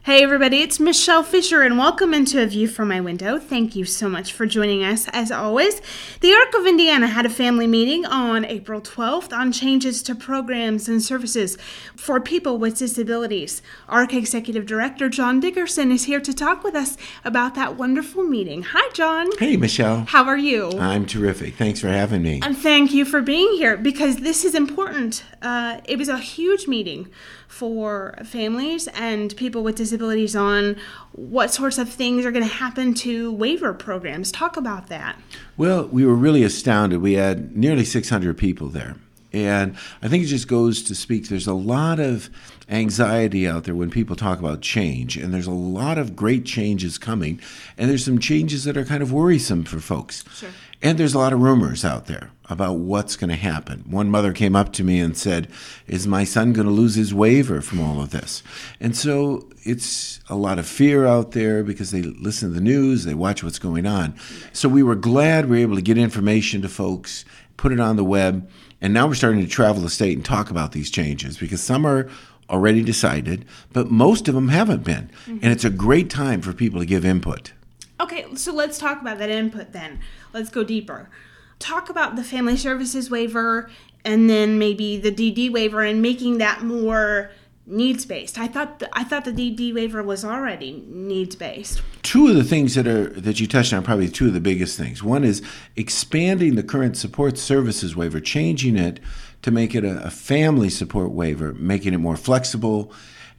Hey everybody, it's Michelle Fisher and welcome into A View from My Window. Thank you so much for joining us as always. The ARC of Indiana had a family meeting on April 12th on changes to programs and services for people with disabilities. ARC Executive Director John Dickerson is here to talk with us about that wonderful meeting. Hi John. Hey Michelle. How are you? I'm terrific. Thanks for having me. And thank you for being here because this is important. It was a huge meeting for families and people with disabilities on what sorts of things are going to happen to waiver programs. Talk about that. Well, we were really astounded. We had nearly 600 people there. And I think it just goes to speak, there's a lot of anxiety out there when people talk about change, and there's a lot of great changes coming, and there's some changes that are kind of worrisome for folks. Sure. And there's a lot of rumors out there about what's going to happen. One mother came up to me and said, is my son going to lose his waiver from all of this? And so it's a lot of fear out there because they listen to the news, they watch what's going on. So we were glad we were able to get information to folks, put it on the web, and now we're starting to travel the state and talk about these changes because some are already decided, but most of them haven't been. Mm-hmm. And it's a great time for people to give input. Okay, so let's talk about that input then. Let's go deeper. Talk about the family services waiver and then maybe the DD waiver and making that more needs-based. I thought the DD waiver was already needs-based. Two of the things that you touched on are probably two of the biggest things. One is expanding the current support services waiver, changing it to make it a family support waiver, making it more flexible,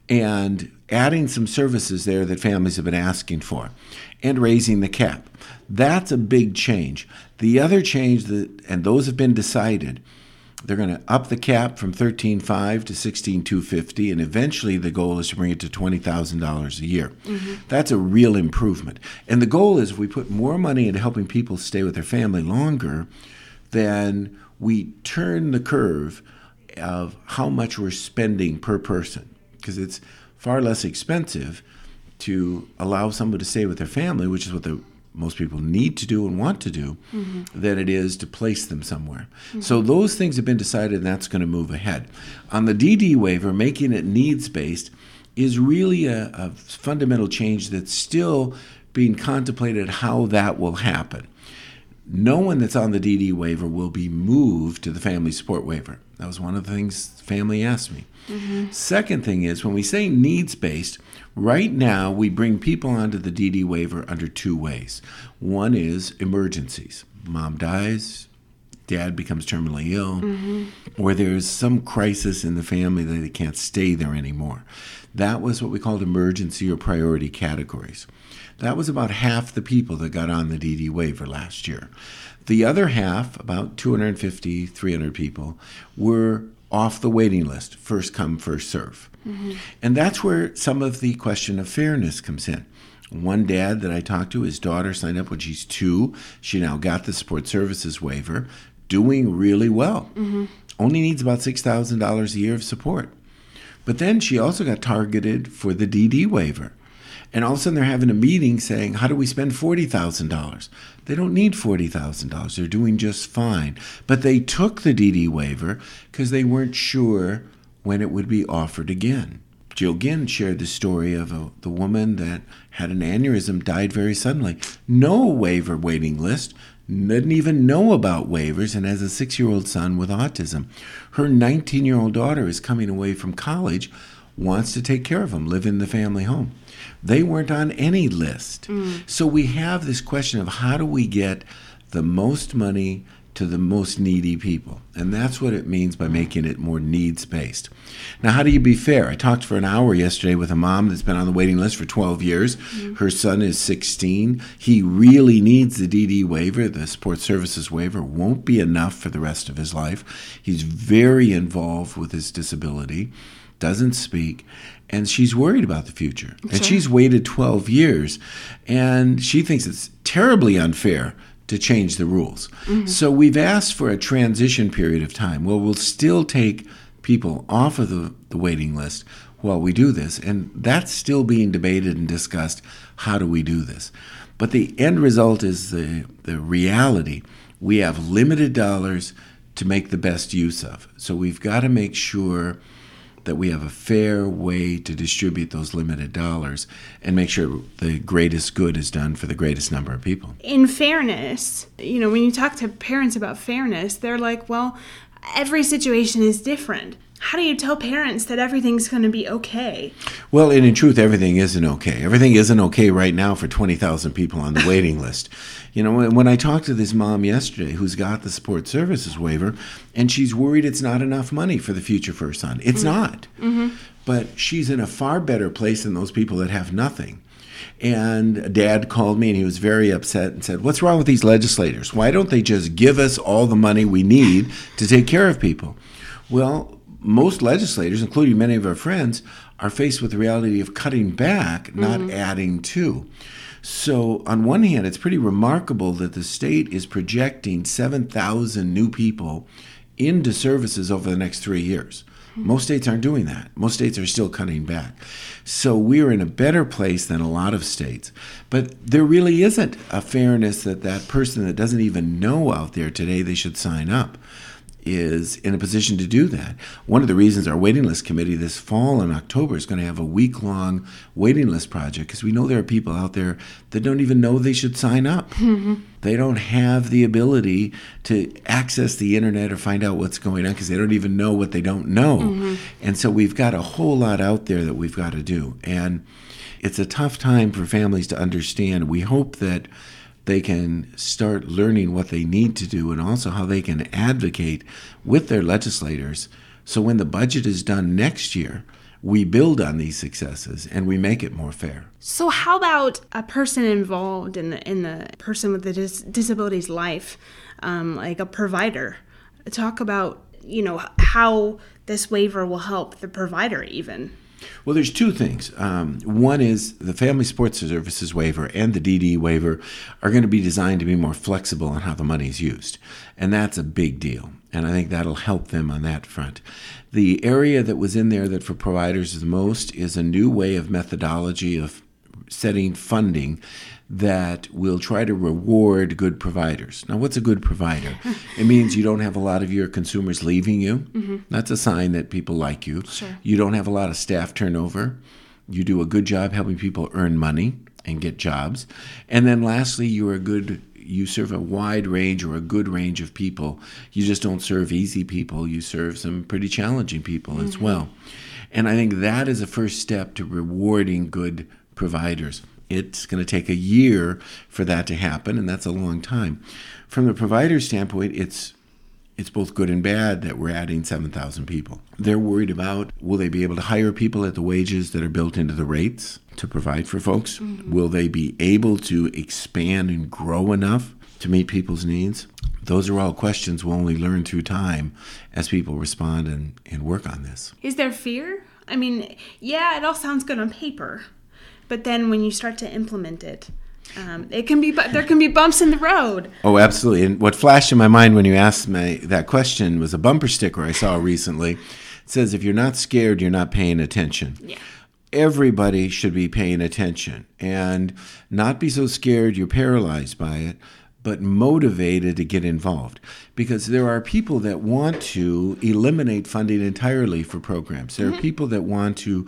and adding some services there that families have been asking for, and raising the cap. That's a big change. The other change, and those have been decided, they're going to up the cap from $13,500 to $16,250, and eventually the goal is to bring it to $20,000 a year. Mm-hmm. That's a real improvement. And the goal is if we put more money into helping people stay with their family longer, then we turn the curve of how much we're spending per person, because it's far less expensive to allow someone to stay with their family, which is what most people need to do and want to do, mm-hmm. than it is to place them somewhere. Mm-hmm. So those things have been decided, and that's going to move ahead. On the DD waiver, making it needs-based is really a fundamental change that's still being contemplated how that will happen. No one that's on the DD waiver will be moved to the family support waiver. That was one of the things the family asked me. Mm-hmm. Second thing is, when we say needs-based, right now we bring people onto the DD waiver under two ways. One is emergencies. Mom dies, dad becomes terminally ill, mm-hmm. or there's some crisis in the family that they can't stay there anymore. That was what we called emergency or priority categories. That was about half the people that got on the DD waiver last year. The other half, about 250, 300 people, were off the waiting list, first come, first serve. Mm-hmm. And that's where some of the question of fairness comes in. One dad that I talked to, his daughter signed up when she's 2. She now got the support services waiver, doing really well. Mm-hmm. Only needs about $6,000 a year of support. But then she also got targeted for the DD waiver. And all of a sudden they're having a meeting saying, how do we spend $40,000? They don't need $40,000. They're doing just fine. But they took the DD waiver because they weren't sure when it would be offered again. Jill Ginn shared the story of the woman that had an aneurysm, died very suddenly. No waiver waiting list, didn't even know about waivers, and has a 6-year-old son with autism. Her 19-year-old daughter is coming away from college, wants to take care of him, live in the family home. They weren't on any list. So we have this question of how do we get the most money to the most needy people? And that's what it means by making it more needs-based. Now, how do you be fair? I talked for an hour yesterday with a mom that's been on the waiting list for 12 years. Mm-hmm. Her son is 16. He really needs the DD waiver. The support services waiver won't be enough for the rest of his life. He's very involved with his disability, doesn't speak, and she's worried about the future. Sure. And she's waited 12 years, and she thinks it's terribly unfair to change the rules. Mm-hmm. So we've asked for a transition period of time. Well, we'll still take people off of the waiting list while we do this, and that's still being debated and discussed. How do we do this? But the end result is the reality. We have limited dollars to make the best use of. So we've got to make sure that we have a fair way to distribute those limited dollars and make sure the greatest good is done for the greatest number of people. In fairness, when you talk to parents about fairness, they're like, well, every situation is different. How do you tell parents that everything's going to be okay? Well, and in truth, everything isn't okay. Everything isn't okay right now for 20,000 people on the waiting list. When I talked to this mom yesterday who's got the support services waiver, and she's worried it's not enough money for the future for her son. It's not. Mm-hmm. But she's in a far better place than those people that have nothing. And Dad called me, and he was very upset and said, what's wrong with these legislators? Why don't they just give us all the money we need to take care of people? Well, most legislators, including many of our friends, are faced with the reality of cutting back, not adding to. So on one hand, it's pretty remarkable that the state is projecting 7,000 new people into services over the next 3 years. Most states aren't doing that. Most states are still cutting back. So we're in a better place than a lot of states. But there really isn't a fairness that person that doesn't even know out there today they should sign up is in a position to do that. One of the reasons our waiting list committee this fall in October is going to have a week-long waiting list project, because we know there are people out there that don't even know they should sign up. Mm-hmm. They don't have the ability to access the internet or find out what's going on because they don't even know what they don't know. Mm-hmm. And so we've got a whole lot out there that we've got to do. And it's a tough time for families to understand. We hope that they can start learning what they need to do and also how they can advocate with their legislators. So when the budget is done next year, we build on these successes and we make it more fair. So how about a person involved in the person with the disability's life, like a provider? Talk about, how this waiver will help the provider even. Well, there's two things. One is the Family Support Services waiver and the DD waiver are going to be designed to be more flexible on how the money is used. And that's a big deal. And I think that'll help them on that front. The area that was in there that for providers is the most is a new way of methodology of setting funding that will try to reward good providers. Now, what's a good provider? It means you don't have a lot of your consumers leaving you. Mm-hmm. That's a sign that people like you. Sure. You don't have a lot of staff turnover. You do a good job helping people earn money and get jobs. And then lastly, you serve a wide range or a good range of people. You just don't serve easy people. You serve some pretty challenging people as well. And I think that is a first step to rewarding good providers. It's going to take a year for that to happen, and that's a long time. From the provider standpoint, it's both good and bad that we're adding 7,000 people. They're worried about, will they be able to hire people at the wages that are built into the rates to provide for folks? Mm-hmm. Will they be able to expand and grow enough to meet people's needs? Those are all questions we'll only learn through time as people respond and work on this. Is there fear? I mean, yeah, it all sounds good on paper. But then when you start to implement it, there can be bumps in the road. Oh, absolutely. And what flashed in my mind when you asked me that question was a bumper sticker I saw recently. It says, if you're not scared, you're not paying attention. Yeah. Everybody should be paying attention and not be so scared you're paralyzed by it, but motivated to get involved. Because there are people that want to eliminate funding entirely for programs. There are people that want to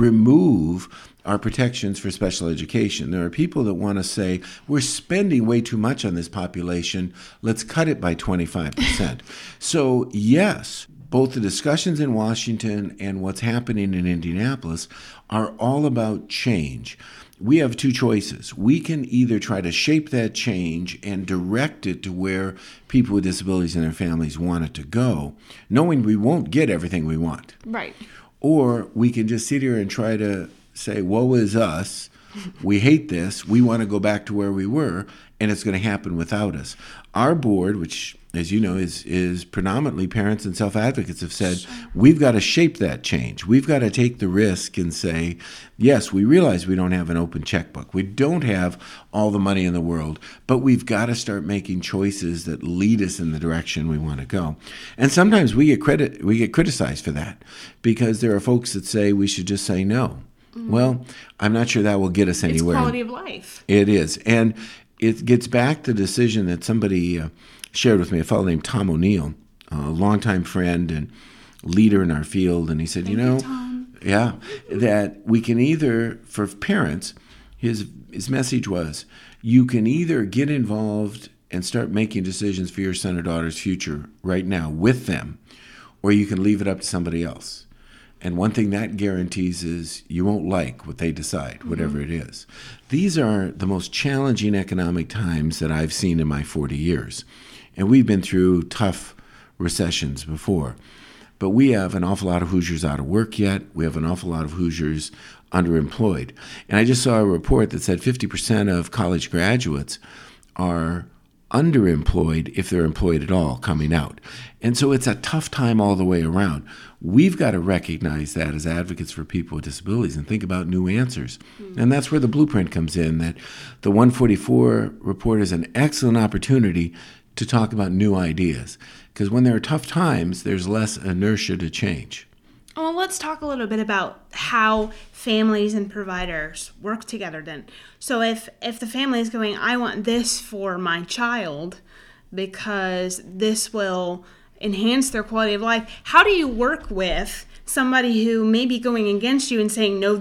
remove our protections for special education. There are people that want to say, we're spending way too much on this population, let's cut it by 25%. So yes, both the discussions in Washington and what's happening in Indianapolis are all about change. We have two choices. We can either try to shape that change and direct it to where people with disabilities and their families want it to go, knowing we won't get everything we want. Right. Or we can just sit here and try to say, woe is us, we hate this, we want to go back to where we were, and it's going to happen without us. Our board, which, as you know, is predominantly parents and self-advocates, have said, we've got to shape that change. We've got to take the risk and say, yes, we realize we don't have an open checkbook. We don't have all the money in the world, but we've got to start making choices that lead us in the direction we want to go. And sometimes we get criticized for that because there are folks that say we should just say no. Mm-hmm. Well, I'm not sure that will get us anywhere. It's quality of life. It is. And it gets back to the decision that somebody shared with me, a fellow named Tom O'Neill, a longtime friend and leader in our field, and he said, Thank you, Tom. Yeah, that we can either, for parents, his message was, you can either get involved and start making decisions for your son or daughter's future right now with them, or you can leave it up to somebody else. And one thing that guarantees is you won't like what they decide, whatever it is. These are the most challenging economic times that I've seen in my 40 years. And we've been through tough recessions before. But we have an awful lot of Hoosiers out of work yet. We have an awful lot of Hoosiers underemployed. And I just saw a report that said 50% of college graduates are underemployed, if they're employed at all, coming out. And so it's a tough time all the way around. We've got to recognize that as advocates for people with disabilities and think about new answers. And that's where the blueprint comes in, that the 144 report is an excellent opportunity to talk about new ideas. Because when there are tough times, there's less inertia to change. Well, let's talk a little bit about how families and providers work together then. So if the family is going, I want this for my child because this will enhance their quality of life, how do you work with somebody who may be going against you and saying, no,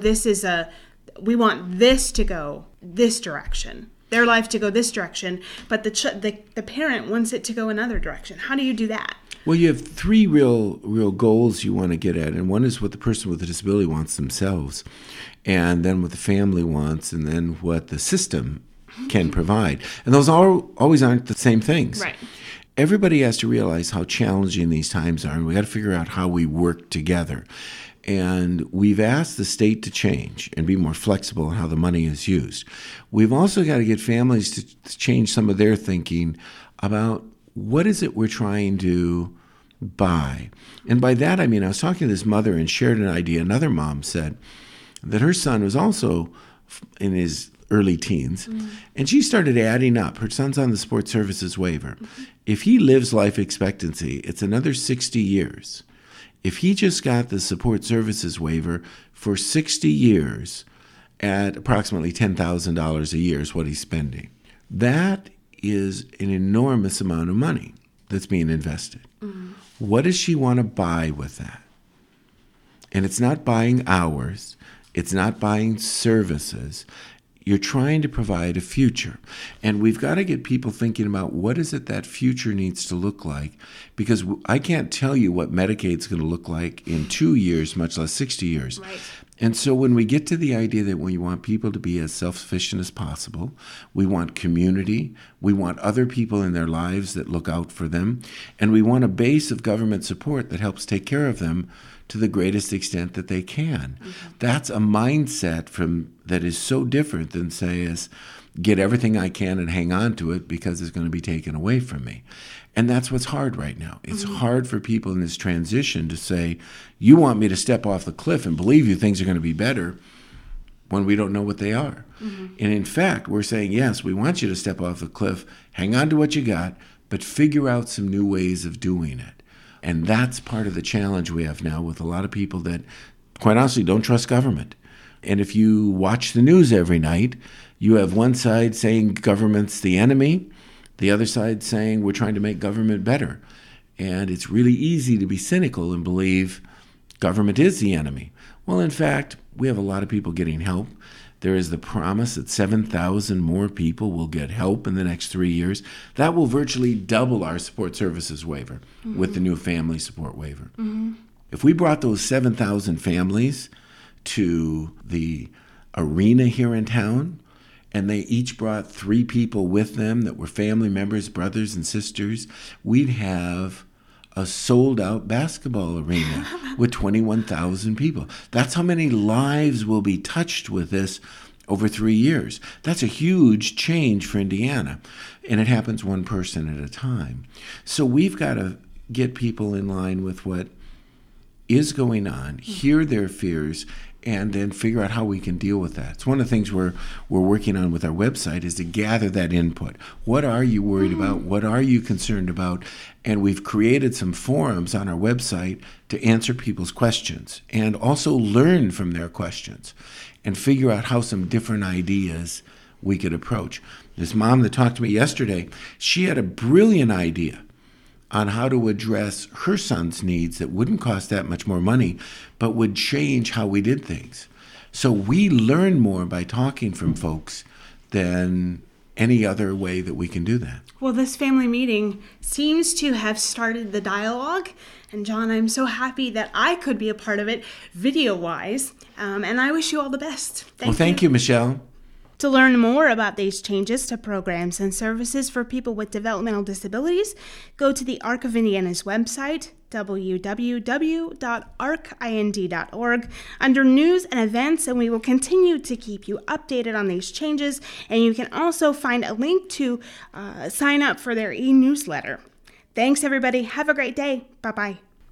we want this to go this direction, their life to go this direction, but the parent wants it to go another direction? How do you do that? Well, you have three real goals you want to get at, and one is what the person with a disability wants themselves, and then what the family wants, and then what the system can provide. And those always aren't the same things. Right. Everybody has to realize how challenging these times are, and we got to figure out how we work together. And we've asked the state to change and be more flexible in how the money is used. We've also got to get families to change some of their thinking about what is it we're trying to buy. And by that, I mean, I was talking to this mother and shared an idea. Another mom said that her son was also in his early teens, and she started adding up. Her son's on the sports services waiver. If he lives life expectancy, it's another 60 years. If he just got the support services waiver for 60 years at approximately $10,000 a year is what he's spending. That is an enormous amount of money that's being invested. What does she want to buy with that? And it's not buying hours. It's not buying services. You're trying to provide a future. And we've got to get people thinking about what is it that future needs to look like, because I can't tell you what Medicaid's going to look like in 2 years, much less 60 years. Right. And so when we get to the idea that we want people to be as self-sufficient as possible, we want community, we want other people in their lives that look out for them, and we want a base of government support that helps take care of them to the greatest extent that they can. That's a mindset that is so different than, say, as get everything I can and hang on to it because it's going to be taken away from me. And that's what's hard right now. It's hard for people in this transition to say, you want me to step off the cliff and believe you things are going to be better when we don't know what they are. And in fact, we're saying, yes, we want you to step off the cliff, hang on to what you got, but figure out some new ways of doing it. And that's part of the challenge we have now with a lot of people that, quite honestly, don't trust government. And if you watch the news every night, you have one side saying government's the enemy, the other side saying we're trying to make government better. And it's really easy to be cynical and believe government is the enemy. Well, in fact, we have a lot of people getting help. There is the promise that 7,000 more people will get help in the next 3 years. That will virtually double our support services waiver with the new family support waiver. If we brought those 7,000 families to the arena here in town, and they each brought 3 people with them that were family members, brothers and sisters, we'd have a sold-out basketball arena with 21,000 people. That's how many lives will be touched with this over 3 years. That's a huge change for Indiana, and it happens one person at a time. So we've got to get people in line with what is going on, hear their fears, and then figure out how we can deal with that. It's one of the things we're working on with our website is to gather that input. What are you worried about? What are you concerned about? And we've created some forums on our website to answer people's questions and also learn from their questions and figure out how some different ideas we could approach. This mom that talked to me yesterday, she had a brilliant idea on how to address her son's needs that wouldn't cost that much more money, but would change how we did things. So we learn more by talking from folks than any other way that we can do that. Well, this family meeting seems to have started the dialogue. And John, I'm so happy that I could be a part of it video-wise. And I wish you all the best. Thank you, Michelle. To learn more about these changes to programs and services for people with developmental disabilities, go to the ARC of Indiana's website, www.arcind.org, under News and Events, and we will continue to keep you updated on these changes. And you can also find a link to sign up for their e-newsletter. Thanks, everybody. Have a great day. Bye-bye.